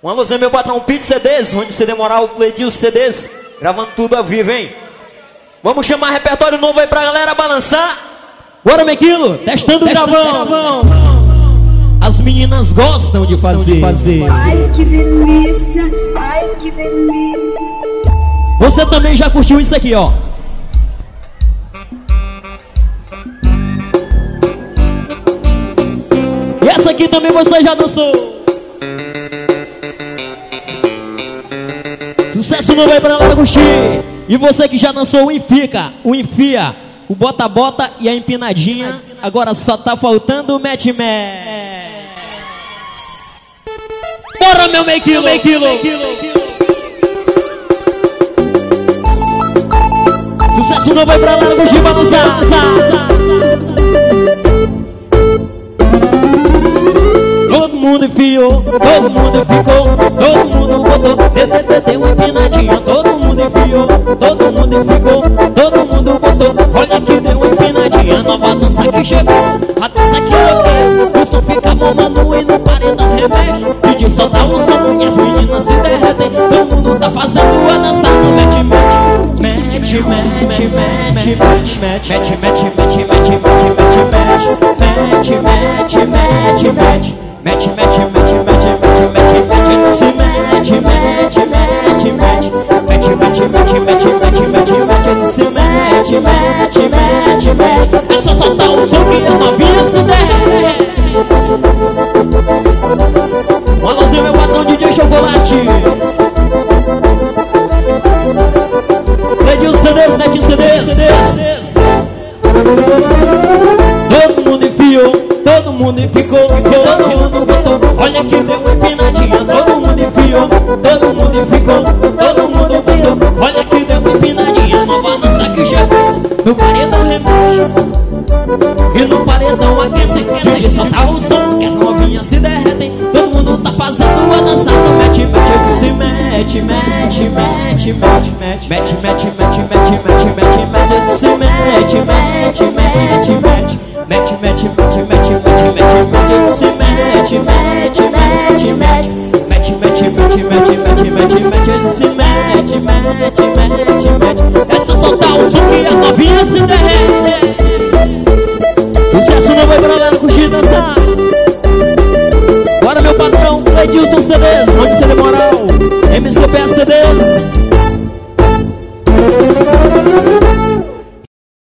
Um alôzinho meu patrão Pit CDs, onde você demorar o play de os CDs, gravando tudo ao vivo, hein? Vamos chamar repertório novo aí pra galera balançar. Bora, Mequilo, testando o gravão. As meninas gostam de fazer. Ai, que delícia, ai, que delícia. Você também já curtiu isso aqui, ó. E essa aqui também você já dançou. Sucesso novo aí pra galera curtir. E você que já dançou o Enfica, o Enfia, o Bota-Bota e a empinadinha, agora só tá faltando o Mete-Mete. Bora, meu Mequilo. Sucesso novo aí pra galera curtir, vamos lá. Todo mundo enfiou, todo mundo ficou, todo mundo botou, deu uma empinadinha. Todo mundo enfiou, todo mundo ficou, todo mundo botou, olha que deu uma empinadinha. Nova dança que chegou, a dança que eu quero. O som fica bom, mano, e no paredão remexe. DJ solta o som e as meninas se derretem. Todo mundo tá fazendo a dança do mete-mete. É só soltar o som que as novinhas se derretem. Um alôzinho meu patrão DJ Chocolate. Pede os CDs, mete os CDs. Todo mundo enfiou, todo mundo ficou, todo mundo botou, olha que deu uma empinadinha. Todo mundo enfiou, todo mundo ficou, todo mundo botou, olha que deu uma empinadinha. Nova dança que chegou, no paredão remexe. E no paredão aquece, DJ solta o som que as novinhas se derretem. Todo mundo tá fazendo a dança do mete-mete. Se mete, mete, mete, mete, mete, mete, mete, mete, mete, mete, mete, mete, se mete, mete, mete, mete, mete, mete, mete, mete, mete, mete, se mete, mete, mete, mete, mete, mete, mete, mete, mete, mete, se mete, mete, mete, mete. É só soltar o som que as novinhas se derretem. Sucesso novo aí pra galera curtir e dançar.